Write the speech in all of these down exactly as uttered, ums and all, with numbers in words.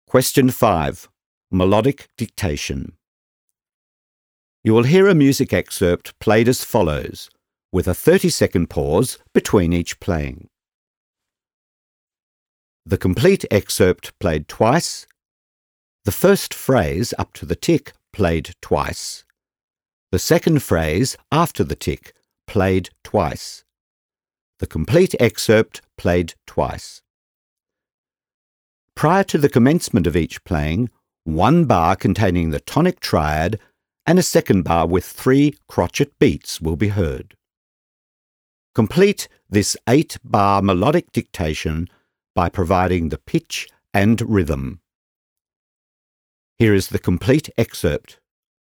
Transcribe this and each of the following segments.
Question five. Melodic dictation. You will hear a music excerpt played as follows, with a thirty-second pause between each playing. The complete excerpt played twice, the first phrase up to the tick played twice, the second phrase after the tick played twice, the complete excerpt played twice. Prior to the commencement of each playing, one bar containing the tonic triad and a second bar with three crotchet beats will be heard. Complete this eight-bar melodic dictation by providing the pitch and rhythm. Here is the complete excerpt.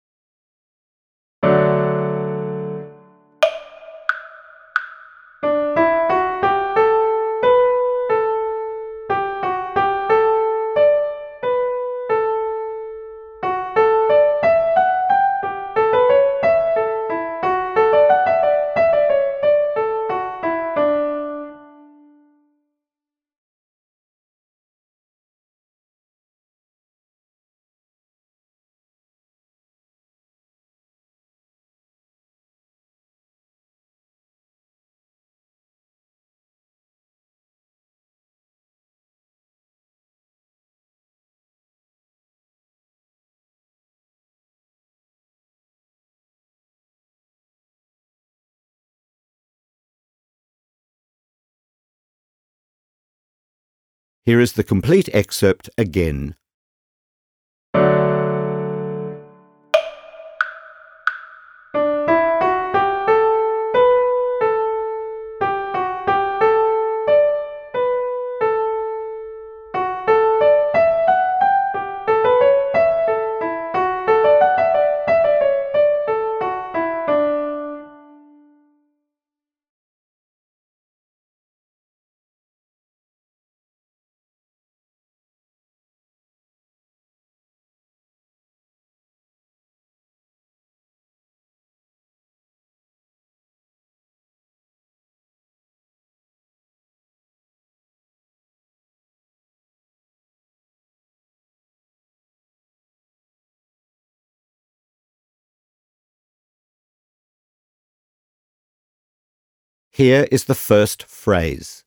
Here is the complete excerpt again. Here is the first phrase.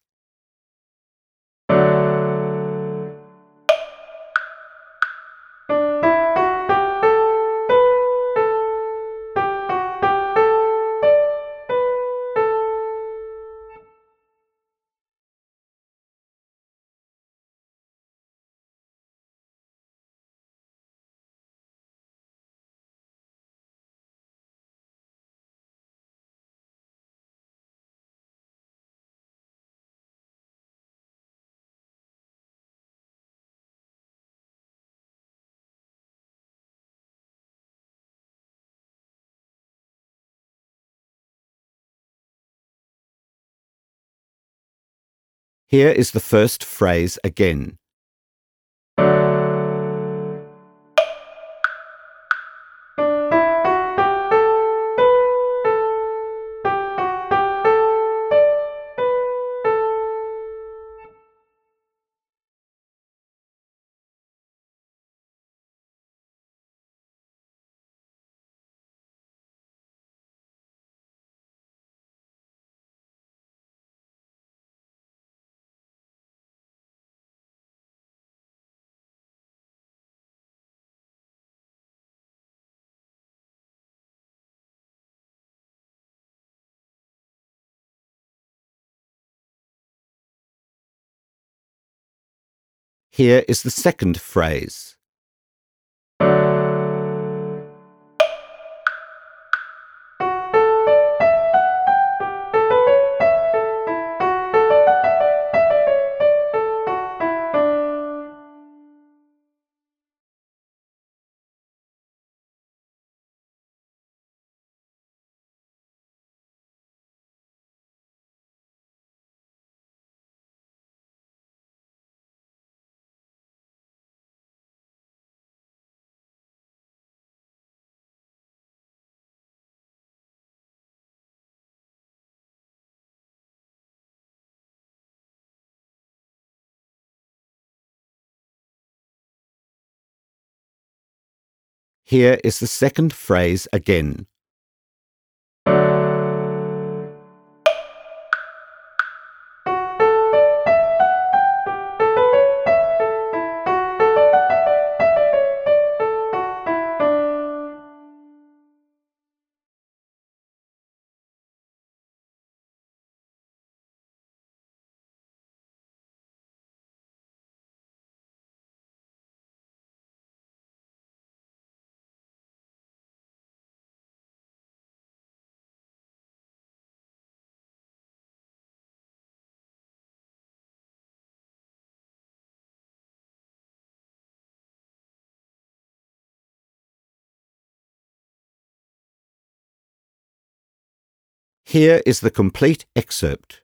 Here is the first phrase again. Here is the second phrase. Here is the second phrase again. Here is the complete excerpt.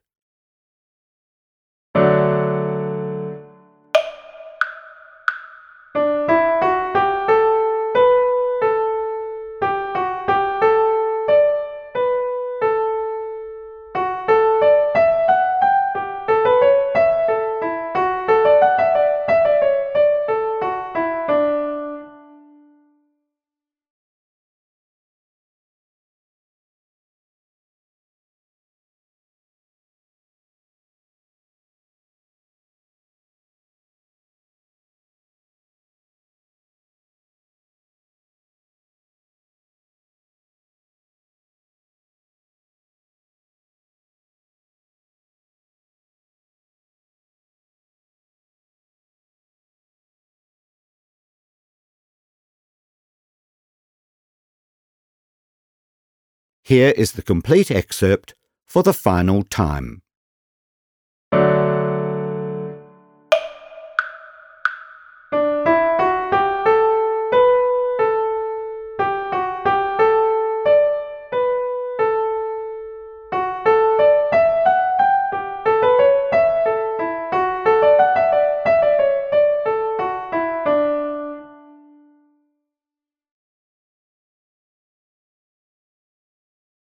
Here is the complete excerpt for the final time.